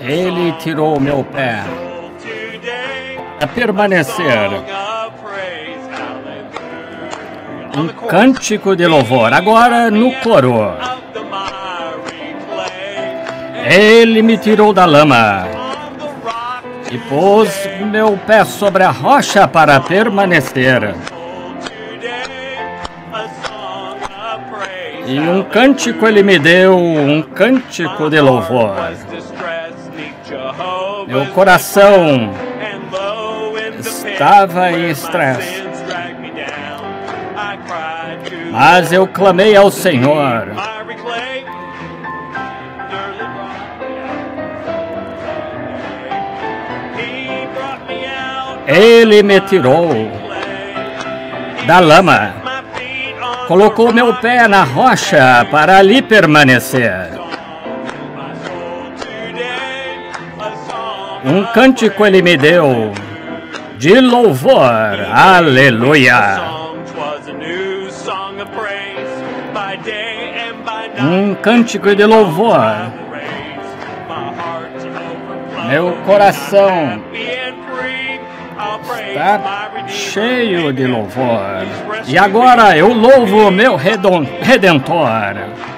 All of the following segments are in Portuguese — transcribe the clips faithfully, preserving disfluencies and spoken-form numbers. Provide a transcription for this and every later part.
Ele tirou o meu pé a permanecer. Um cântico de louvor, agora no coro. Ele me tirou da lama e pôs meu pé sobre a rocha para permanecer. E um cântico ele me deu, um cântico de louvor. Meu coração estava em estresse, mas eu clamei ao Senhor. Ele me tirou da lama, colocou meu pé na rocha para ali permanecer. Um cântico ele me deu de louvor, aleluia. Um cântico de louvor. Meu coração está cheio de louvor. E agora eu louvo o meu Redentor.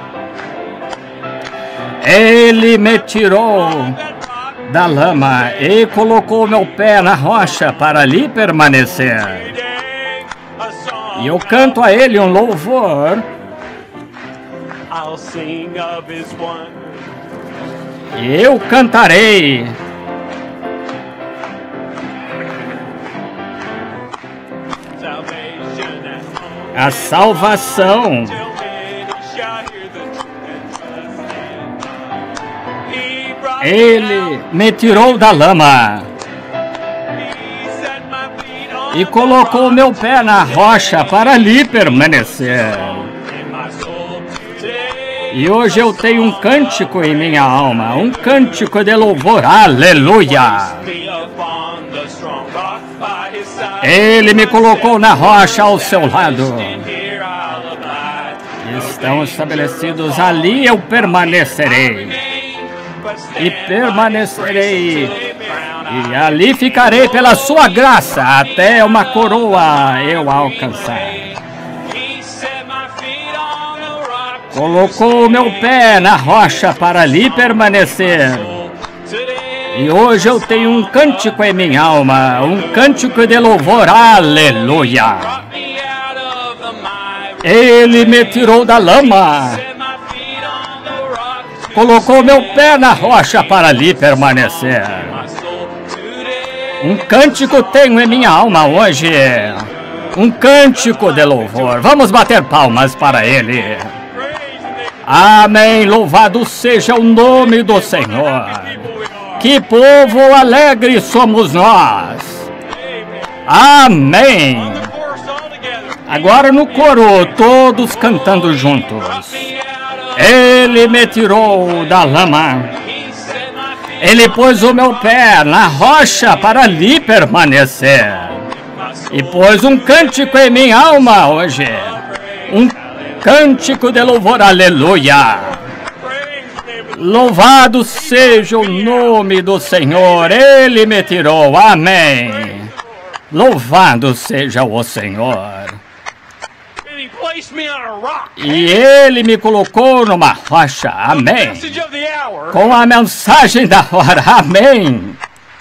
Ele me tirou da lama e colocou meu pé na rocha para ali permanecer. E eu canto a ele um louvor. E eu cantarei a salvação. Ele me tirou da lama e colocou meu pé na rocha para ali permanecer. E hoje eu tenho um cântico em minha alma, um cântico de louvor, aleluia. Ele me colocou na rocha ao seu lado. Estão estabelecidos ali, eu permanecerei. E permanecerei. E ali ficarei pela sua graça, até uma coroa eu alcançar. Colocou meu pé na rocha para ali permanecer. E hoje eu tenho um cântico em minha alma, um cântico de louvor, aleluia. Ele me tirou da lama, colocou meu pé na rocha para ali permanecer. Um cântico tenho em minha alma hoje, um cântico de louvor. Vamos bater palmas para ele. Amém, louvado seja o nome do Senhor. Que povo alegre somos nós. Amém. Agora no coro, todos cantando juntos. Ele me tirou da lama. Ele pôs o meu pé na rocha para ali permanecer. E pôs um cântico em minha alma hoje. Um cântico de louvor, aleluia. Louvado seja o nome do Senhor. Ele me tirou, amém. Louvado seja o Senhor. E ele me colocou numa rocha, amém. Com a mensagem da hora, amém.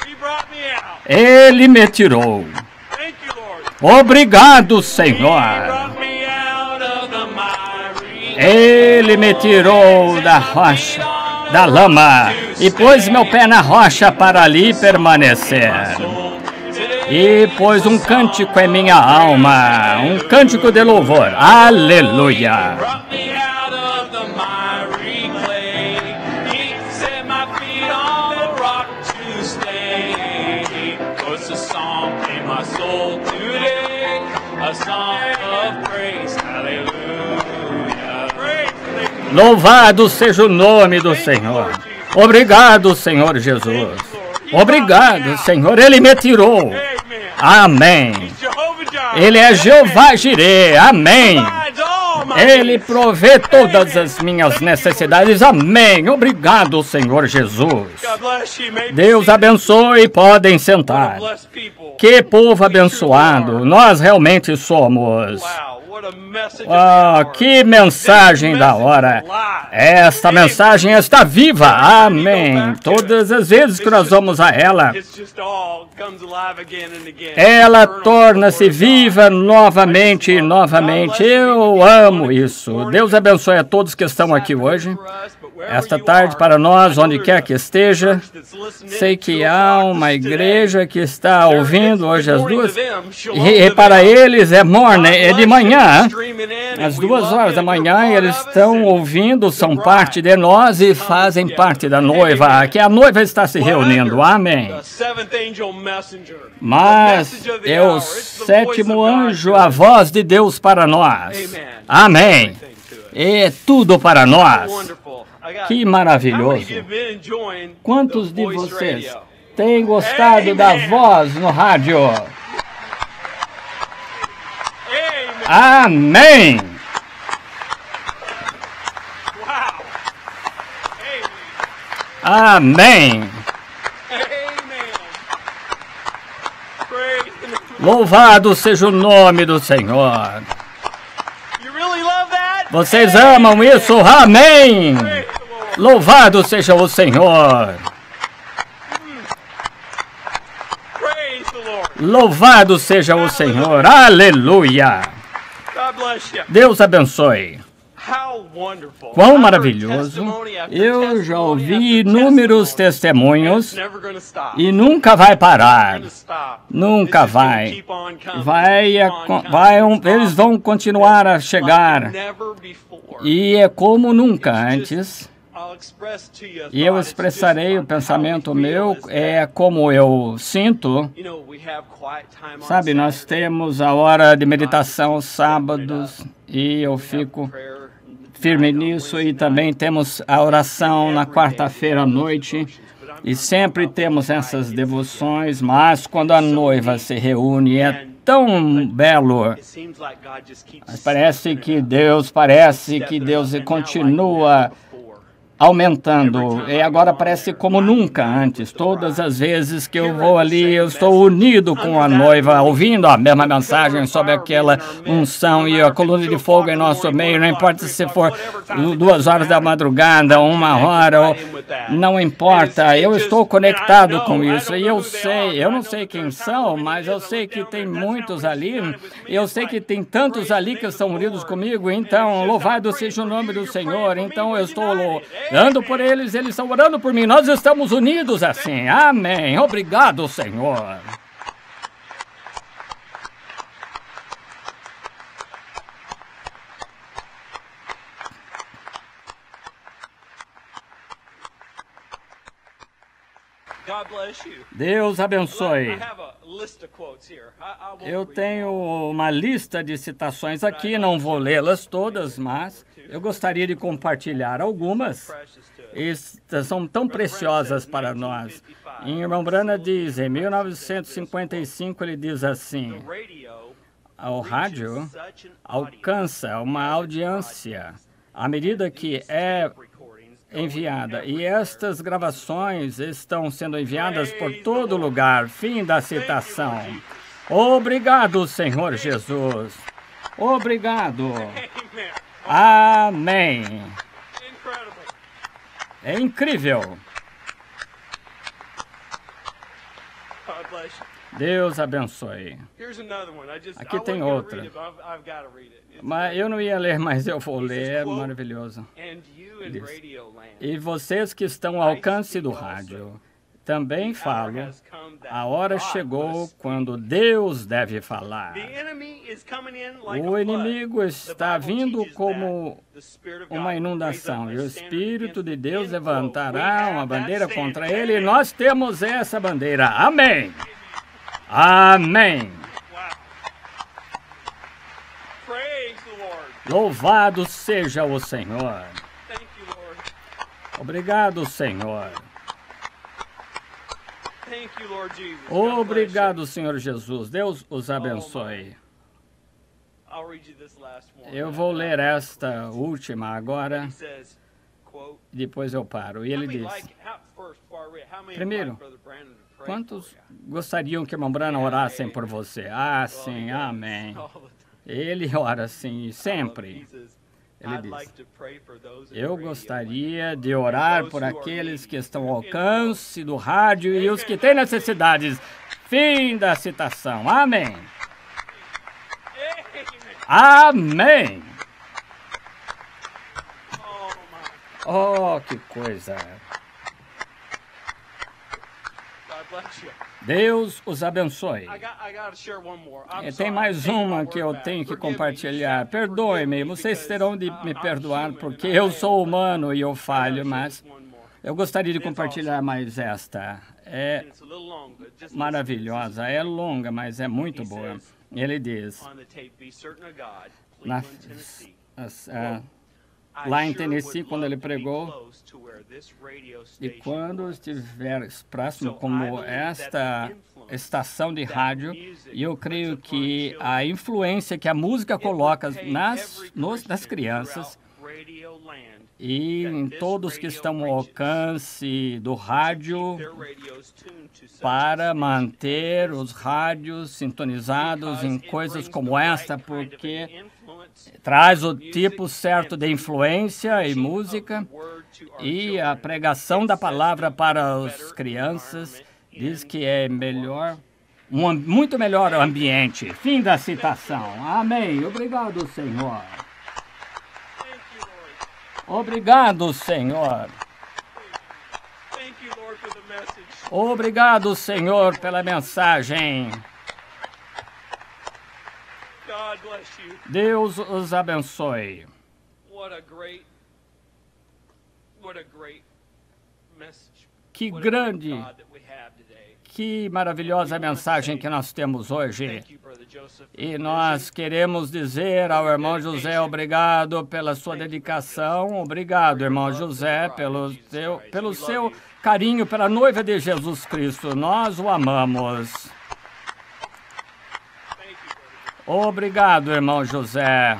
Ele me tirou. Obrigado, Senhor. Ele me tirou da rocha, da lama, e pôs meu pé na rocha para ali permanecer. E pôs um cântico em minha alma, um cântico de louvor, aleluia. Louvado seja o nome do Senhor. Obrigado, Senhor Jesus. Obrigado, Senhor. Ele me tirou. Amém. Ele é Jeová Jireh. Amém. Ele provê todas as minhas necessidades. Amém. Obrigado, Senhor Jesus. Deus abençoe. Podem sentar. Que povo abençoado nós realmente somos. Oh, que mensagem da hora. Esta mensagem está viva. Amém. Todas as vezes que nós vamos a ela, ela torna-se viva novamente e novamente. Eu amo isso. Deus abençoe a todos que estão aqui hoje, esta tarde, para nós, onde quer que esteja. Sei que há uma igreja que está ouvindo hoje as duas, e, e para eles é morning, é de manhã, às duas horas da manhã, eles estão ouvindo, são parte de nós e fazem parte da noiva, que a noiva está se reunindo. Amém. Mas é o sétimo anjo, a voz de Deus para nós. Amém. É tudo para nós. Que maravilhoso. Quantos de vocês têm gostado da voz no rádio? Amém. Amém. Louvado seja o nome do Senhor. Vocês amam isso? Amém. Louvado seja o Senhor. Louvado seja o Senhor. Aleluia. Deus abençoe. Quão maravilhoso. Eu já ouvi inúmeros testemunhos e nunca vai parar. Nunca vai. Vai, vai eles vão continuar a chegar. E é como nunca antes. E eu expressarei o pensamento meu, é como eu sinto. Sabe, nós temos a hora de meditação aos sábados e eu fico firme nisso, e também temos a oração na quarta-feira à noite, e sempre temos essas devoções, mas quando a noiva se reúne é tão belo. Mas parece que Deus, parece que Deus continua aumentando, e agora parece como nunca antes. Todas as vezes que eu vou ali, eu estou unido com a noiva, ouvindo a mesma mensagem sobre aquela unção e a coluna de fogo em nosso meio, não importa se for duas horas da madrugada, uma hora, ou, não importa, eu estou conectado com isso, e eu sei, eu não sei quem são, mas eu sei que tem muitos ali, eu sei que tem tantos ali que estão unidos comigo, então, louvado seja o nome do Senhor. Então eu estou orando por eles, eles estão orando por mim. Nós estamos unidos assim. Amém. Obrigado, Senhor. Deus abençoe. Eu tenho uma lista de citações aqui, não vou lê-las todas, mas eu gostaria de compartilhar algumas. Estas são tão preciosas para nós. Em Irmão Branham diz, em mil novecentos e cinquenta e cinco, ele diz assim: o rádio alcança uma audiência à medida que é enviada, e estas gravações estão sendo enviadas por todo lugar. Fim da citação. Obrigado, Senhor Jesus. Obrigado. Amém. É incrível. Deus abençoe. Aqui tem outra. Mas eu não ia ler, mas eu vou ler. É maravilhoso. E vocês que estão ao alcance do rádio, também falo, a hora chegou quando Deus deve falar. O inimigo está vindo como uma inundação, e o Espírito de Deus levantará uma bandeira contra ele, e nós temos essa bandeira. Amém. Amém. Louvado seja o Senhor. Obrigado, Senhor. Obrigado, Senhor Jesus. Deus os abençoe. Eu vou ler esta última agora, depois eu paro. E ele diz, primeiro, quantos gostariam que o irmão Branham orassem por você? Ah, sim, amém. Ele ora assim, sempre. Ele diz, eu gostaria de orar por aqueles que estão ao alcance do rádio e os que têm necessidades. Fim da citação. Amém. Amém. Oh, que coisa. Deus os abençoe. E tem mais uma que eu tenho que compartilhar. Perdoe-me, vocês terão de me perdoar porque eu sou humano e eu falho, mas eu gostaria de compartilhar mais esta. É maravilhosa, é longa, mas é muito boa. Ele diz, na, as, a, lá em Tennessee, quando ele pregou, e quando estiver próximo como esta estação de rádio, e eu creio que a influência que a música coloca nas, nos, nas crianças e em todos que estão ao alcance do rádio para manter os rádios sintonizados em coisas como esta, porque traz o tipo certo de influência e música, e a pregação da palavra para as crianças diz que é melhor, um, muito melhor ambiente. Fim da citação. Amém. Obrigado, Senhor. Obrigado, Senhor. Obrigado, Senhor, pela mensagem. Deus os abençoe. Que grande, que maravilhosa mensagem que nós temos hoje. E nós queremos dizer ao irmão José, obrigado pela sua dedicação. Obrigado, irmão José, pelo seu, pelo seu carinho pela noiva de Jesus Cristo. Nós o amamos. Obrigado, irmão José.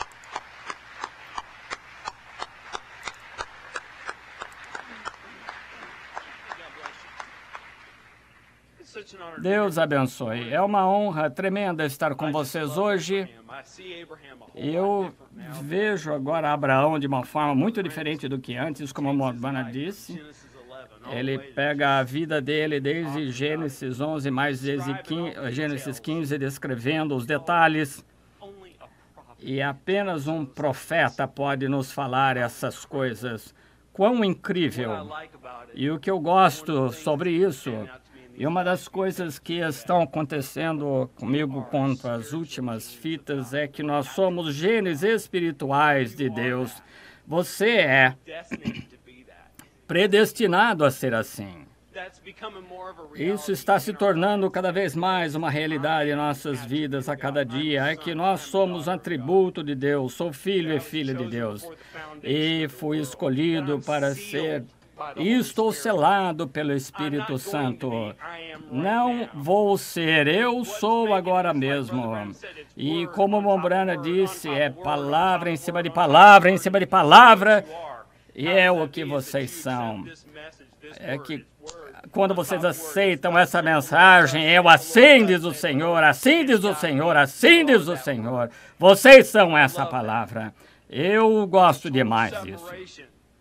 Deus abençoe. É uma honra tremenda estar com vocês hoje. Eu vejo agora Abraão de uma forma muito diferente do que antes, como a Morvana disse. Ele pega a vida dele desde Gênesis onze, mais desde Gênesis quinze, descrevendo os detalhes. E apenas um profeta pode nos falar essas coisas. Quão incrível! E o que eu gosto sobre isso, e uma das coisas que estão acontecendo comigo quanto às últimas fitas, é que nós somos genes espirituais de Deus. Você é predestinado a ser assim. Isso está se tornando cada vez mais uma realidade em nossas vidas a cada dia. É que nós somos atributo de Deus. Sou filho e filha de Deus. E fui escolhido para ser... E estou selado pelo Espírito Santo. Não vou ser, eu sou agora mesmo. E como Mombrana disse, é palavra em cima de palavra, em cima de palavra. E é o que vocês são. É que quando vocês aceitam essa mensagem, eu assim diz o Senhor, assim diz o Senhor, assim diz o Senhor. Vocês são essa palavra. Eu gosto demais disso.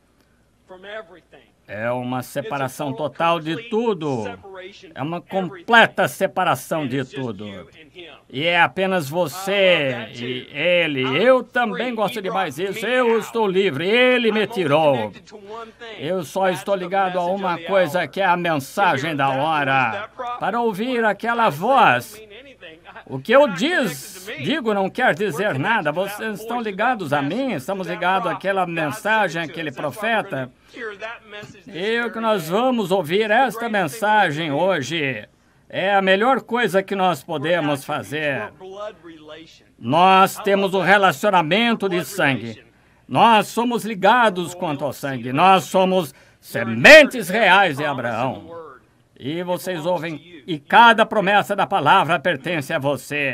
É uma separação total de tudo. É uma completa separação de tudo. E é apenas você e ele. Eu também gosto demais disso. Eu estou livre. Ele me tirou. Eu só estou ligado a uma coisa que é a mensagem da hora. Para ouvir aquela voz. O que eu diz, digo não quer dizer nada. Vocês estão ligados a mim, estamos ligados àquela mensagem, àquele profeta. E o que nós vamos ouvir esta mensagem hoje é a melhor coisa que nós podemos fazer. Nós temos um relacionamento de sangue. Nós somos ligados quanto ao sangue. Nós somos sementes reais de Abraão. E vocês ouvem, e cada promessa da palavra pertence a você.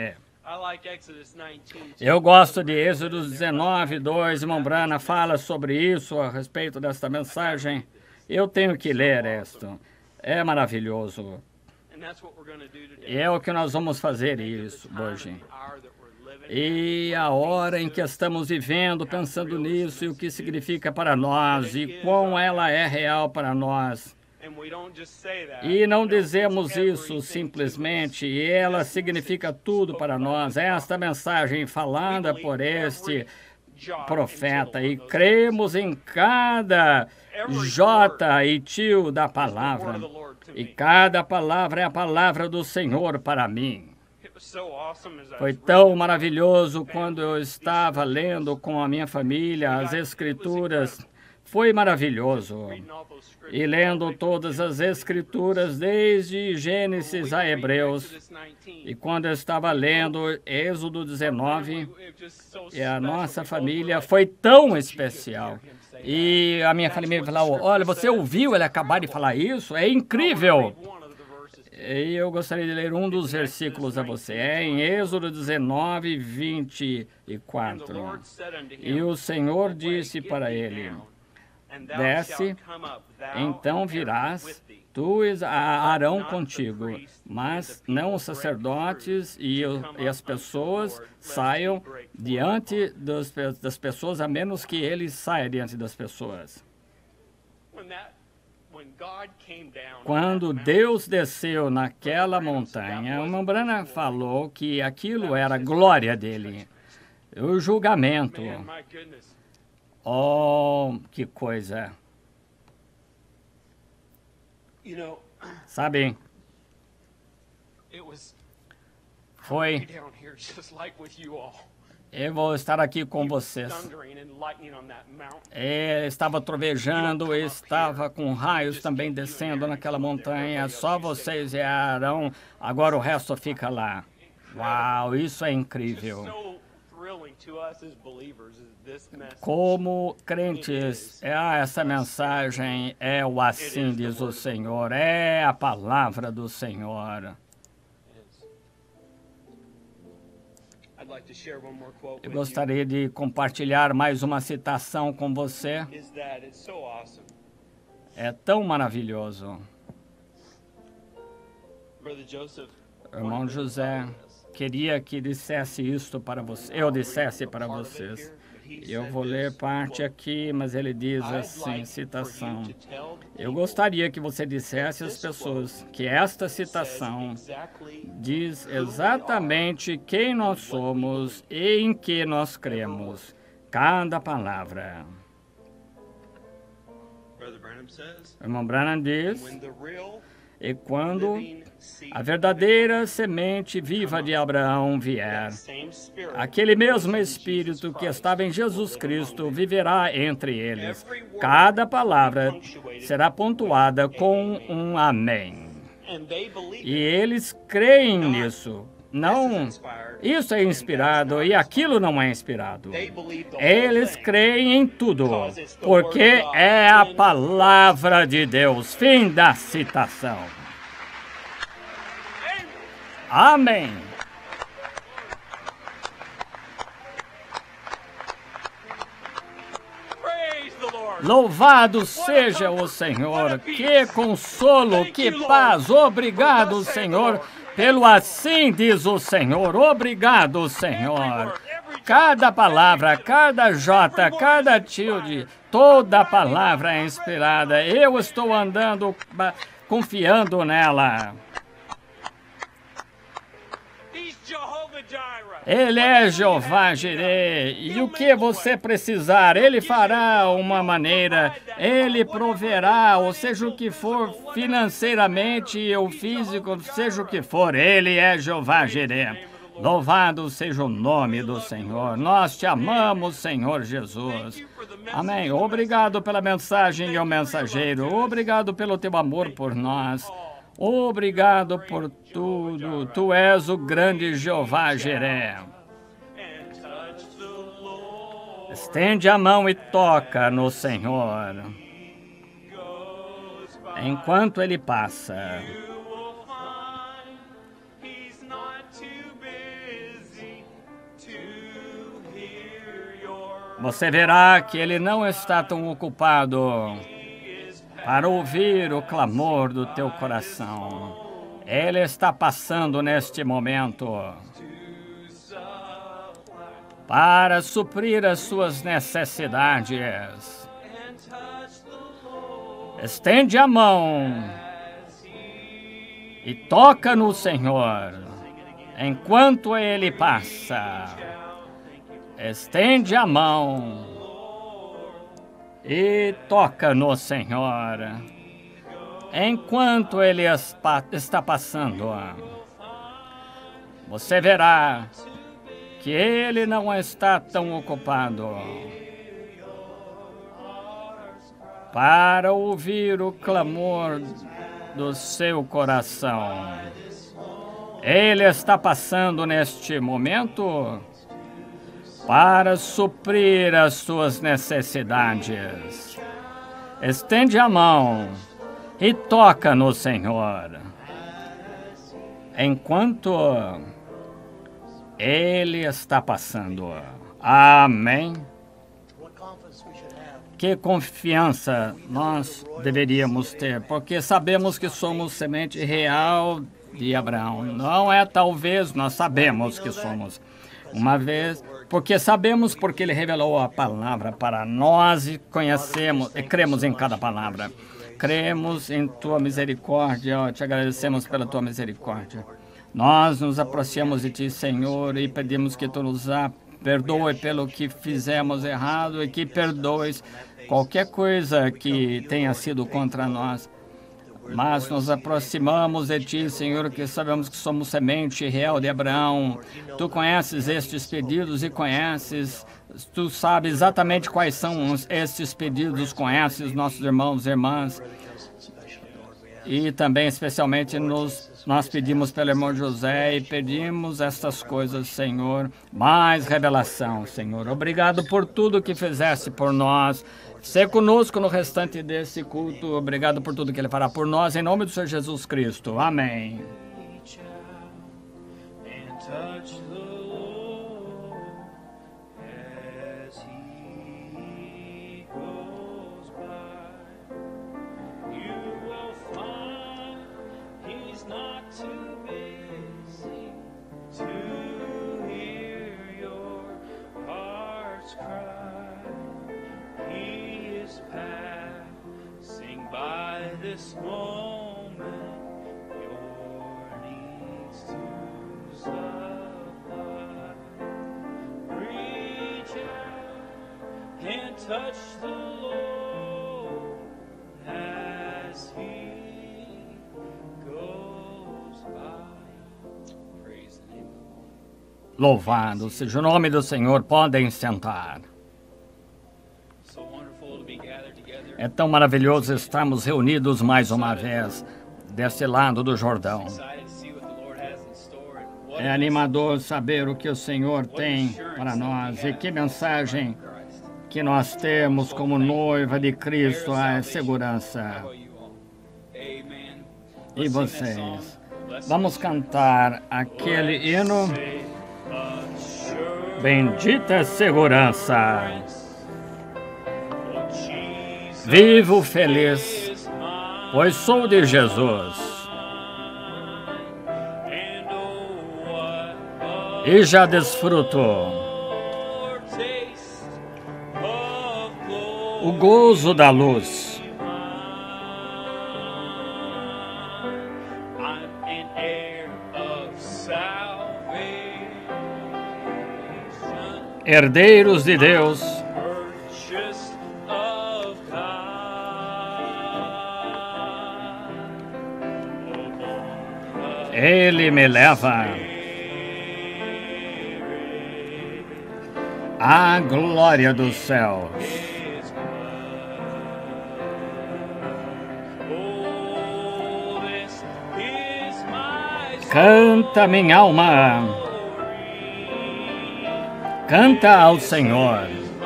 Eu gosto de Êxodo dezenove, dois. Irmão Brana fala sobre isso a respeito desta mensagem. Eu tenho que ler isto. É maravilhoso. E é o que nós vamos fazer isso hoje. E a hora em que estamos vivendo, pensando nisso, e o que significa para nós, e quão ela é real para nós. E não dizemos isso simplesmente, e ela significa tudo para nós. Esta mensagem falada por este profeta, e cremos em cada jota e tio da palavra, e cada palavra é a palavra do Senhor para mim. Foi tão maravilhoso quando eu estava lendo com a minha família as Escrituras. Foi maravilhoso. E lendo todas as Escrituras, desde Gênesis a Hebreus, e quando eu estava lendo Êxodo dezenove, e a nossa família foi tão especial. E a minha família falou, olha, você ouviu ele acabar de falar isso? É incrível! E eu gostaria de ler um dos versículos a você. É em Êxodo dezenove, vinte e quatro. E o Senhor disse para ele, desce, então virás, tu e Arão contigo, mas não os sacerdotes e, e as pessoas saiam diante das, das pessoas, a menos que ele saia diante das pessoas. Quando Deus desceu naquela montanha, o irmão Branham falou que aquilo era a glória dele, o julgamento. Oh, que coisa! Sabe, foi... Eu vou estar aqui com vocês. É, estava trovejando, estava com raios também descendo naquela montanha. Só vocês e Arão, agora o resto fica lá. Uau, isso é incrível. Como crentes, ah, essa mensagem é o assim diz o Senhor, é a palavra do Senhor. Eu gostaria de compartilhar mais uma citação com você. É tão maravilhoso. Irmão José queria que dissesse isto para você, eu dissesse para vocês. Eu vou ler parte aqui, mas ele diz assim, citação. Eu gostaria que você dissesse às pessoas que esta citação diz exatamente quem nós somos e em que nós cremos. Cada palavra. O irmão Branham diz, e quando a verdadeira semente viva de Abraão vier, aquele mesmo Espírito que estava em Jesus Cristo viverá entre eles. Cada palavra será pontuada com um amém. E eles creem nisso. Não, isso é inspirado e aquilo não é inspirado. Eles creem em tudo, porque é a palavra de Deus. Fim da citação. Amém. Louvado seja o Senhor. Que consolo, que paz. Obrigado, Senhor. Pelo assim diz o Senhor, obrigado, Senhor. Cada palavra, cada jota, cada tilde, toda palavra é inspirada. Eu estou andando, confiando nela. Ele é Jeová Jireh, e o que você precisar, Ele fará uma maneira, Ele proverá, ou seja o que for, financeiramente ou físico, seja o que for, Ele é Jeová Jireh. Louvado seja o nome do Senhor. Nós te amamos, Senhor Jesus. Amém. Obrigado pela mensagem e ao mensageiro. Obrigado pelo teu amor por nós. Obrigado por tudo. Tu és o grande Jeová Jireh. Estende a mão e toca no Senhor. Enquanto Ele passa. você verá que ele não está tão ocupado para ouvir o clamor do teu coração. Ele está passando neste momento para suprir as suas necessidades. Estende a mão e toca no Senhor enquanto ele passa. Estende a mão e toca no Senhor enquanto ele está passando. Você verá que ele não está tão ocupado para ouvir o clamor do seu coração. Ele está passando neste momento para suprir as suas necessidades. Estende a mão e toca no Senhor enquanto ele está passando. Amém. Que confiança nós deveríamos ter, porque sabemos que somos semente real de Abraão. Não é talvez, nós sabemos que somos. Uma vez, porque sabemos porque ele revelou a palavra para nós e conhecemos e cremos em cada palavra. Cremos em tua misericórdia, ó, te agradecemos pela tua misericórdia. Nós nos aproximamos de ti, Senhor, e pedimos que tu nos perdoe pelo que fizemos errado e que perdoes qualquer coisa que tenha sido contra nós. Mas nos aproximamos de ti, Senhor, que sabemos que somos semente real de Abraão. Tu conheces estes pedidos e conheces, tu sabes exatamente quais são estes pedidos, conheces nossos irmãos e irmãs. E também, especialmente, nos, nós pedimos pelo irmão José e pedimos estas coisas, Senhor. Mais revelação, Senhor. Obrigado por tudo que fizeste por nós. Sê conosco no restante desse culto. Obrigado por tudo que ele fará por nós. Em nome do Senhor Jesus Cristo. Amém. This moment, your needs to supply. Reach out and touch the Lord as He goes by. Praise the name of the Lord. Louvado seja o nome do Senhor. Podem sentar. É tão maravilhoso estarmos reunidos mais uma vez desse lado do Jordão. É animador saber o que o Senhor tem para nós e que mensagem que nós temos como noiva de Cristo, a segurança. E vocês? Vamos cantar aquele hino. Bendita segurança. Vivo feliz, pois sou de Jesus. E já desfruto o gozo da luz. Herdeiros de Deus. Ele me leva à glória dos céus. Canta minha alma, canta ao Senhor.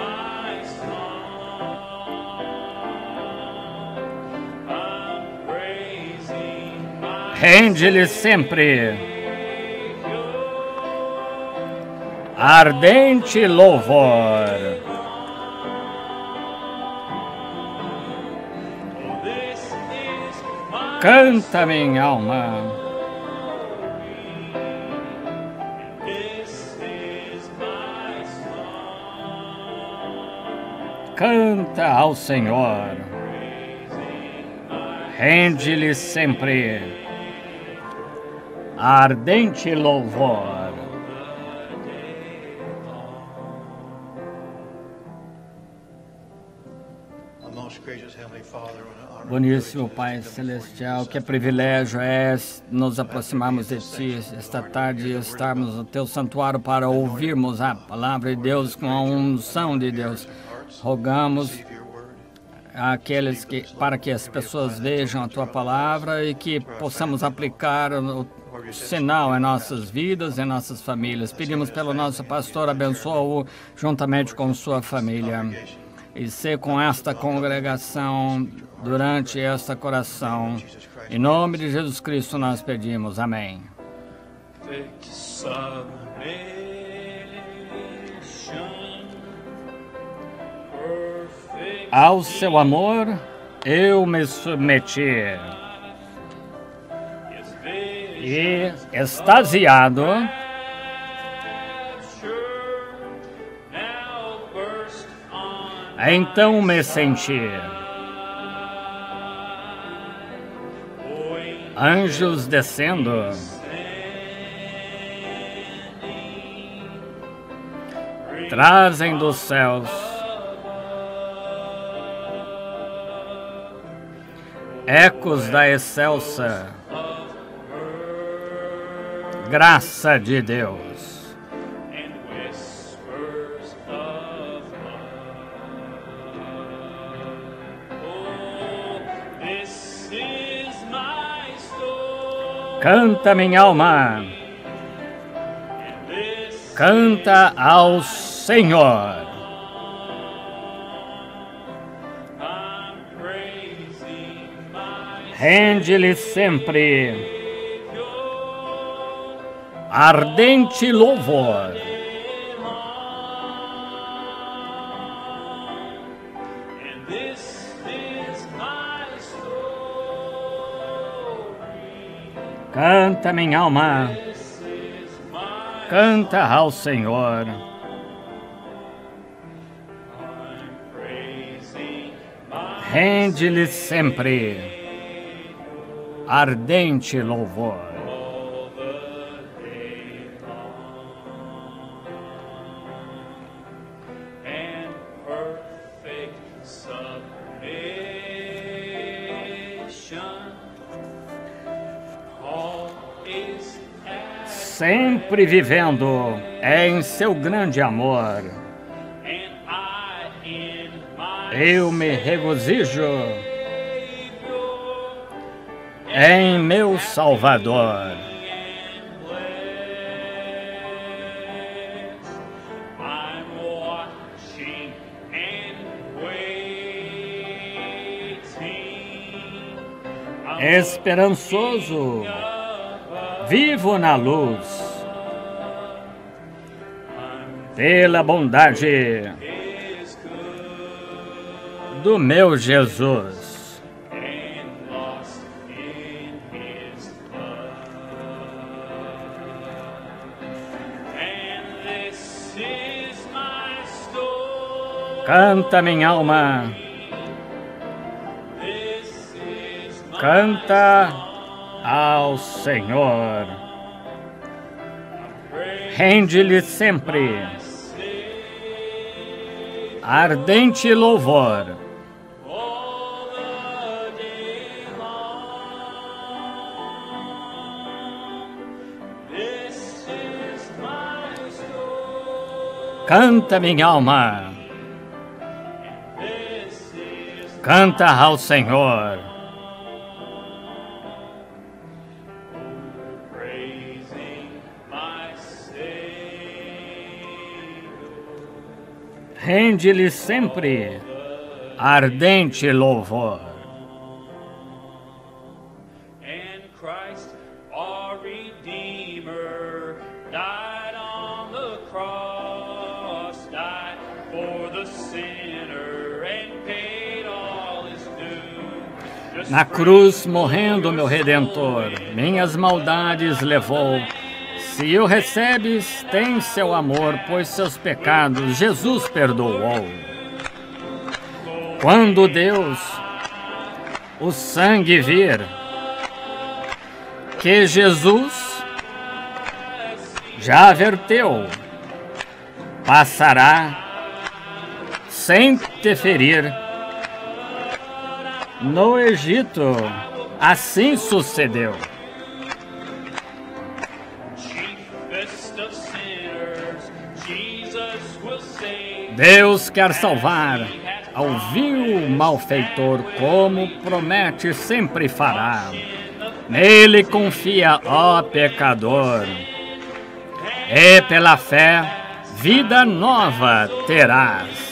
Rende-lhe sempre ardente louvor. Canta, minha alma. Canta ao Senhor. Rende-lhe sempre ardente louvor. Boníssimo Pai Celestial, que privilégio é nos aproximarmos de Ti esta tarde e estarmos no Teu santuário para ouvirmos a palavra de Deus com a unção de Deus. Rogamos aqueles que, para que as pessoas vejam a Tua palavra e que possamos aplicar o sinal em nossas vidas, em nossas famílias. Pedimos pelo nosso pastor, abençoa-o juntamente com sua família. E ser com esta congregação durante esta coração. Em nome de Jesus Cristo nós pedimos. Amém. Ao seu amor eu me submeti. E extasiado, então me senti. Anjos descendo. Trazem dos céus ecos da excelsa graça de Deus. Canta, minha alma, canta ao Senhor. Rende-lhe sempre ardente louvor. Canta, minha alma, canta ao Senhor. Rende-lhe sempre ardente louvor. Sempre vivendo em seu grande amor, eu me regozijo em meu Salvador. Esperançoso, vivo na luz, pela bondade do meu Jesus. Canta, minha alma, canta ao Senhor. Rende-lhe sempre ardente louvor. Canta, minha alma, canta ao Senhor. Rende-lhe sempre ardente louvor. And Christ, our Redeemer, died on the cross, died for the sinner and paid all his due. Na cruz, morrendo, meu Redentor, minhas maldades levou. Se o recebes, tem seu amor, pois seus pecados Jesus perdoou. Quando Deus o sangue vir, que Jesus já verteu, passará sem te ferir. No Egito, assim sucedeu. Deus quer salvar ao vil malfeitor, como promete sempre fará. Nele confia, ó pecador, e pela fé vida nova terás.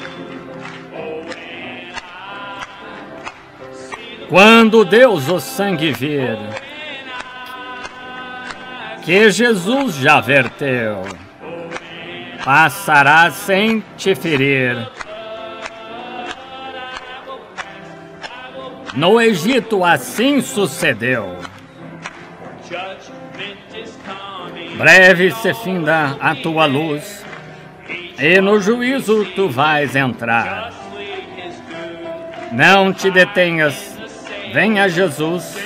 Quando Deus o sangue vir, que Jesus já verteu, passará sem te ferir. No Egito assim sucedeu. Breve se finda a tua luz, e no juízo tu vais entrar. Não te detenhas, venha Jesus,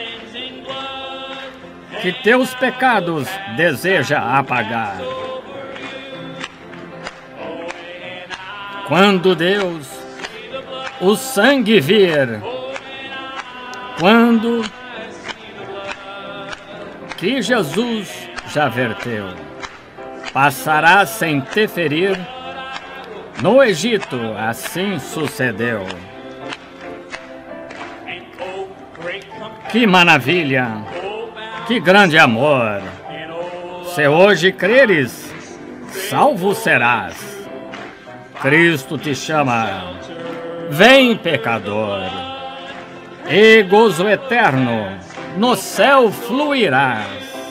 que teus pecados deseja apagar. Quando Deus o sangue vir, quando que Jesus já verteu, passará sem te ferir. No Egito assim sucedeu. Que maravilha, que grande amor! Se hoje creres, salvo serás. Cristo te chama, vem pecador, e gozo eterno no céu fluirás.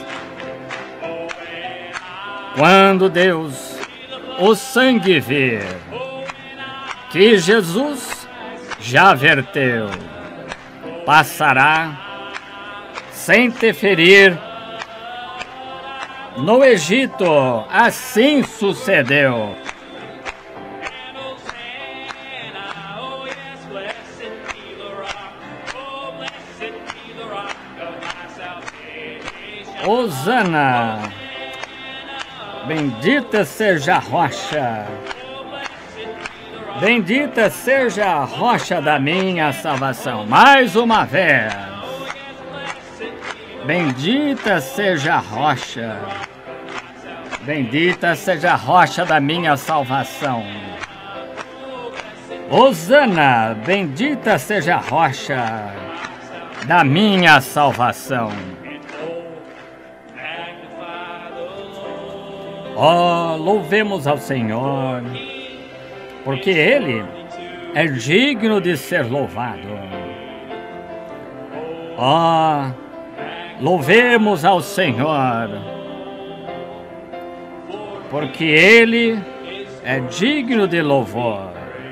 Quando Deus o sangue vir, que Jesus já verteu, passará sem te ferir. No Egito assim sucedeu. Hosana, bendita seja a rocha, bendita seja a rocha da minha salvação. Mais uma vez, bendita seja a rocha, bendita seja a rocha da minha salvação. Hosana, bendita seja a rocha da minha salvação. Ó, oh, louvemos ao Senhor, porque Ele é digno de ser louvado. Ó, oh, louvemos ao Senhor, porque Ele é digno de louvor.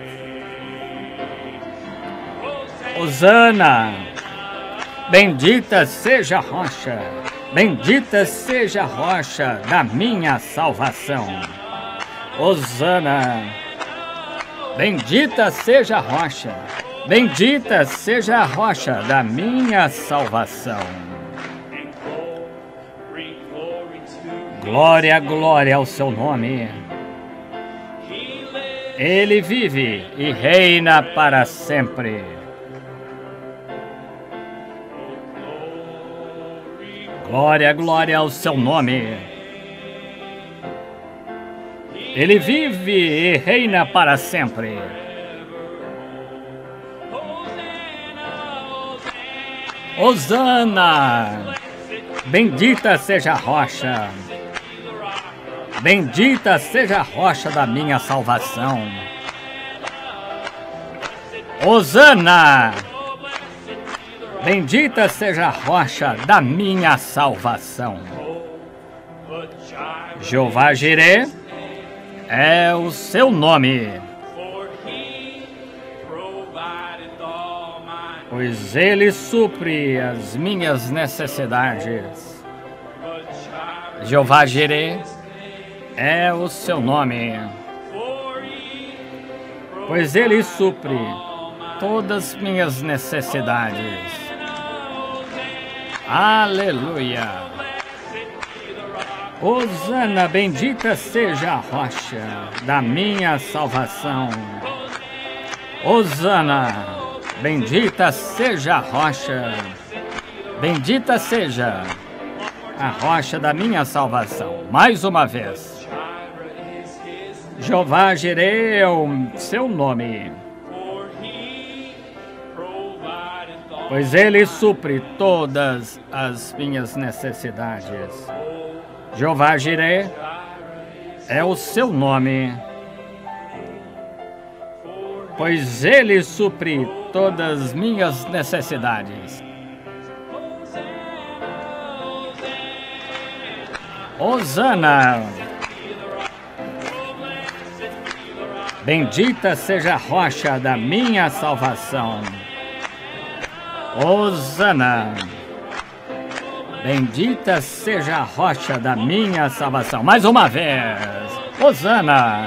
Hosana, bendita seja a rocha, bendita seja a rocha da minha salvação. Hosana, bendita seja a rocha, bendita seja a rocha da minha salvação. Glória, glória ao seu nome. Ele vive e reina para sempre. Glória, glória ao seu nome. Ele vive e reina para sempre. Hosana, bendita seja a rocha, bendita seja a rocha da minha salvação. Hosana, bendita seja a rocha da minha salvação. Jeová Jireh é o seu nome. pois Ele supre as minhas necessidades. Jeová Jireh é o seu nome, pois Ele supre todas as minhas necessidades. Aleluia! Hosana, bendita seja a rocha da minha salvação. Hosana, bendita seja a rocha, bendita seja a rocha da minha salvação. Mais uma vez. Jeová Jireh é o seu nome, pois Ele supre todas as minhas necessidades. Jeová Jireh é o seu nome, pois Ele supre todas as minhas necessidades. Hosana, bendita seja a rocha da minha salvação. Hosana, bendita seja a rocha da minha salvação. Mais uma vez. Hosana,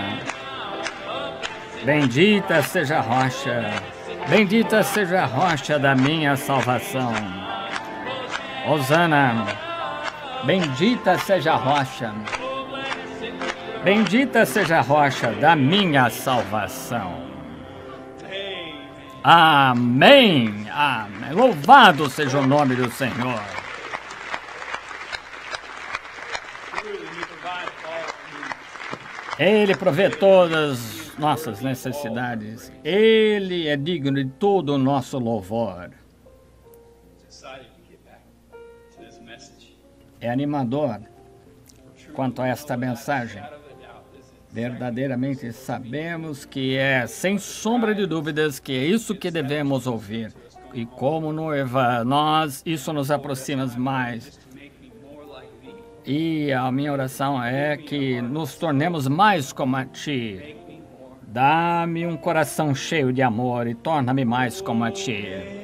bendita seja a rocha, bendita seja a rocha da minha salvação. Hosana, bendita seja a rocha, bendita seja a rocha da minha salvação. Amém, amém. Louvado seja o nome do Senhor. Ele provê todas as nossas necessidades. Ele é digno de todo o nosso louvor. É animador quanto a esta mensagem. Verdadeiramente sabemos que é, sem sombra de dúvidas, que é isso que devemos ouvir. E como noiva, nós, isso nos aproxima mais. E a minha oração é que nos tornemos mais como a Ti. Dá-me um coração cheio de amor e torna-me mais como a Ti.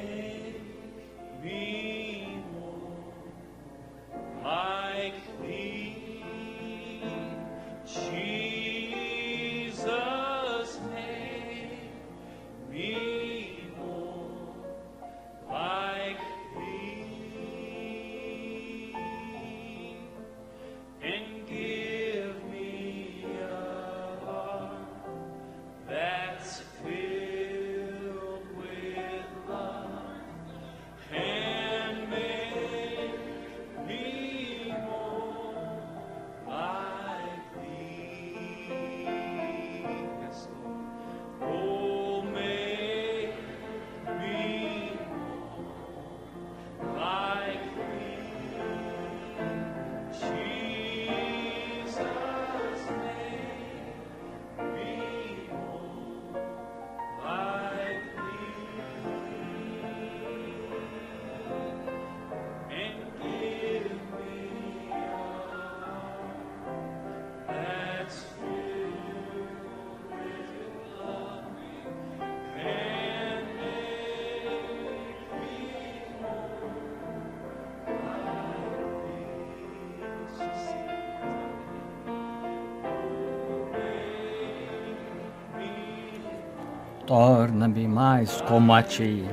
Torna-me mais como a Ti,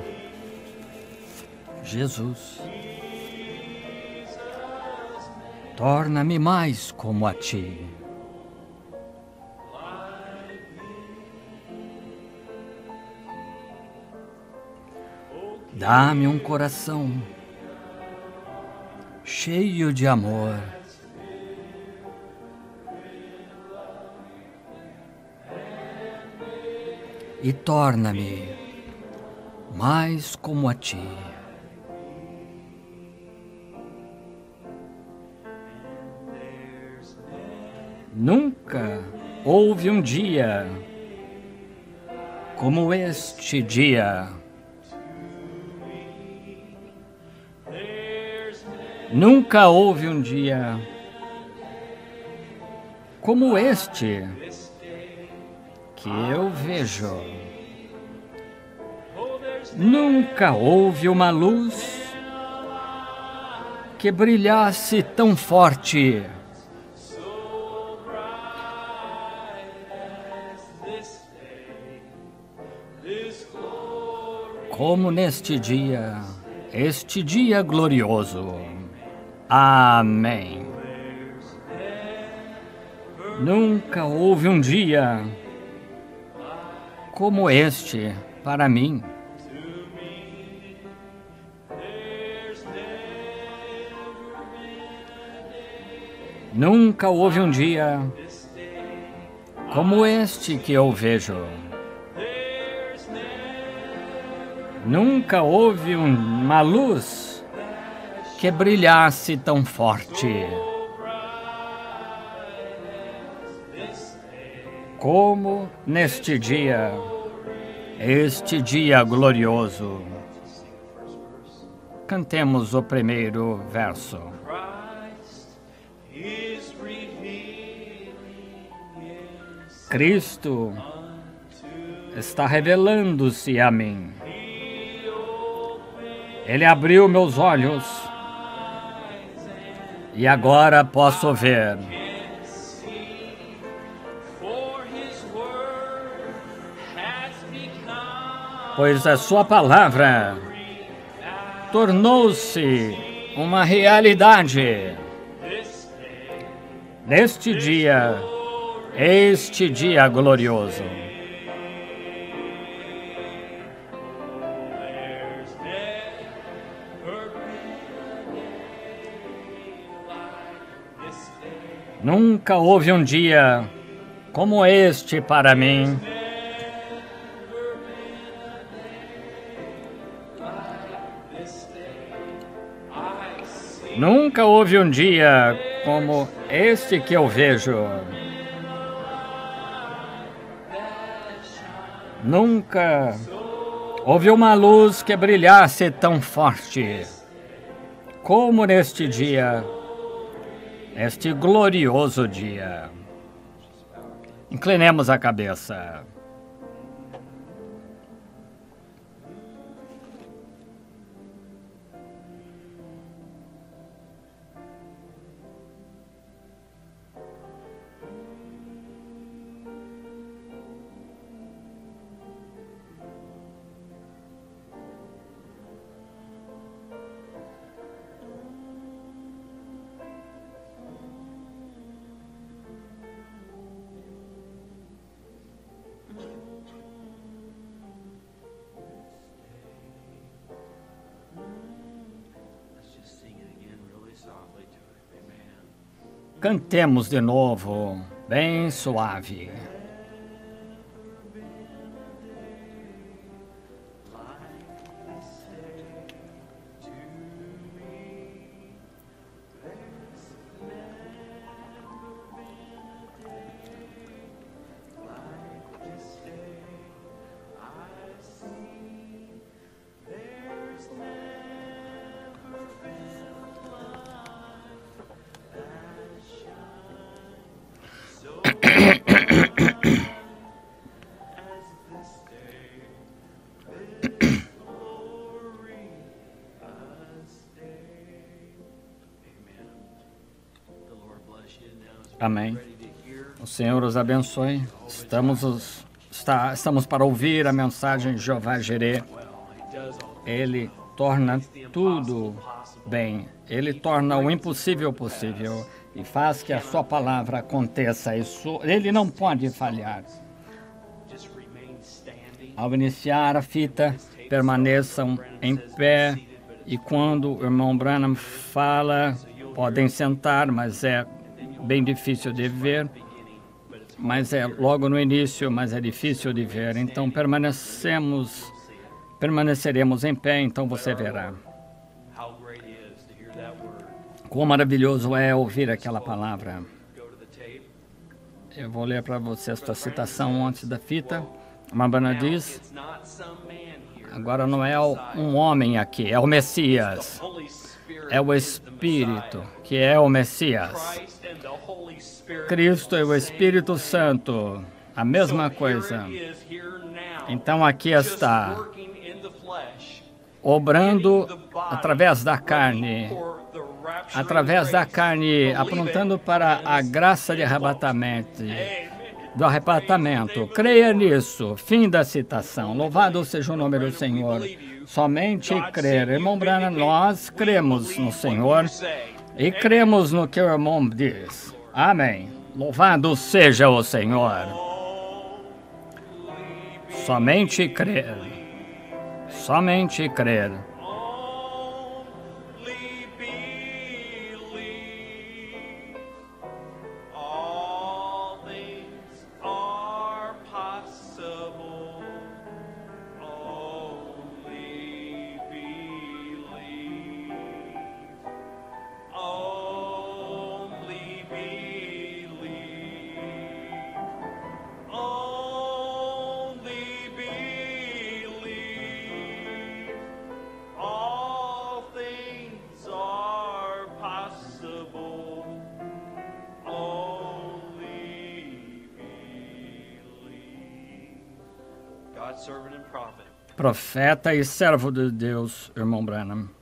Jesus. Torna-me mais como a Ti. Dá-me um coração cheio de amor. E torna-me mais como a Ti. Nunca houve um dia como este dia. Nunca houve um dia como este que eu vejo. Nunca houve uma luz que brilhasse tão forte como neste dia, este dia glorioso. Amém. Nunca houve um dia como este para mim. Nunca houve um dia como este que eu vejo. Nunca houve uma luz que brilhasse tão forte como neste dia, este dia glorioso. Cantemos o primeiro verso. Cristo está revelando-se a mim. Ele abriu meus olhos e agora posso ver. Pois a sua palavra tornou-se uma realidade. Neste dia, este dia glorioso. Nunca houve um dia como este para mim. Nunca houve um dia como este que eu vejo. Nunca houve uma luz que brilhasse tão forte como neste dia, este glorioso dia. Inclinemos a cabeça. Cantemos de novo, bem suave. Amém. O Senhor os abençoe. Estamos, os, está, estamos para ouvir a mensagem de Jeová Jireh. Ele torna tudo bem. Ele torna o impossível possível e faz que a sua palavra aconteça. Isso, ele não pode falhar. Ao iniciar a fita, permaneçam em pé e quando o irmão Branham fala, podem sentar, mas é bem difícil de ver, mas é logo no início, mas é difícil de ver. Então permanecemos, permaneceremos em pé, então você verá. Quão maravilhoso é ouvir aquela palavra. Eu vou ler para você esta citação antes da fita. Uma banda diz, agora não é um homem aqui, é o Messias. É o Espírito que é o Messias. Cristo e o Espírito Santo, a mesma coisa. Então aqui está, obrando através da carne, através da carne, apontando para a graça de arrebatamento, do arrebatamento. Creia nisso. Fim da citação. Louvado seja o nome do Senhor. Somente crer. Irmão Branham, nós cremos no Senhor e cremos no que o irmão diz. Amém. Louvado seja o Senhor. Somente crer. Somente crer. Profeta e servo de Deus, irmão Branham.